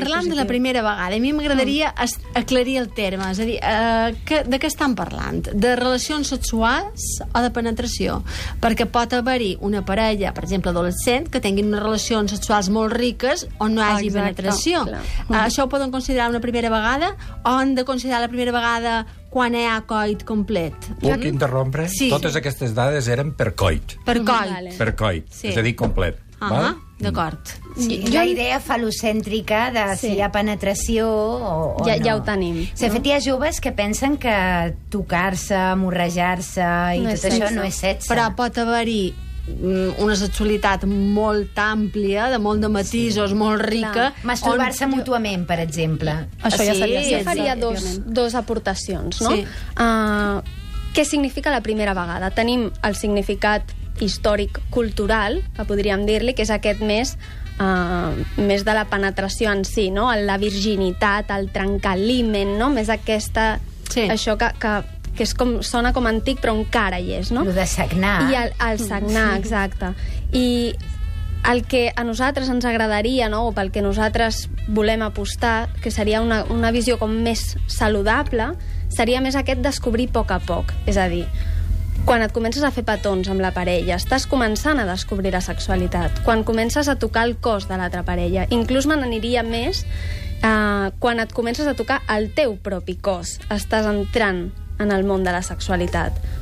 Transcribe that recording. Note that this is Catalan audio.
parlant de la primera vegada, a mi m'agradaria aclarir el terme, és a dir, de què estan parlant? De relacions sexuals o de penetració? Perquè pot haver-hi una parella, per exemple, adolescent, que tinguin unes relacions sexuals molt riques on no hi hagi penetració. Això ho poden considerar una primera vegada o han de considerar la primera vegada quan hi ha coit complet? Puc interrompre? Sí. Totes aquestes dades eren per coit. Per coit. Per coit, és a dir, complet. D'acord. La idea falocèntrica de si hi ha penetració o no. Ja ho tenim. De fet, hi ha joves que pensen que tocar-se, morrejar-se i tot això no és sexe. Però pot haver-hi una sexualitat molt àmplia, de molt de matisos, molt rica. Masturbar-se mútuament, per exemple. Això ja seria... Jo faria dos aportacions, no? Què significa la primera vegada? Tenim el significat històric cultural, que podríem dir-li, que és aquest més de la penetració en si, no? La virginitat, el trencar l'himen, no? Més aquesta... Això que és com, sona com antic, però encara hi és, no? Lo de sagnar. I el sagnar, exacte. I el que a nosaltres ens agradaria, no? O pel que nosaltres volem apostar, que seria una visió com més saludable, seria més aquest descobrir a poc. És a dir, quan et comences a fer petons amb la parella, estàs començant a descobrir la sexualitat. Quan comences a tocar el cos de l'altra parella. Inclús me n'aniria més quan et comences a tocar el teu propi cos. Estàs entrant en el món de la sexualitat.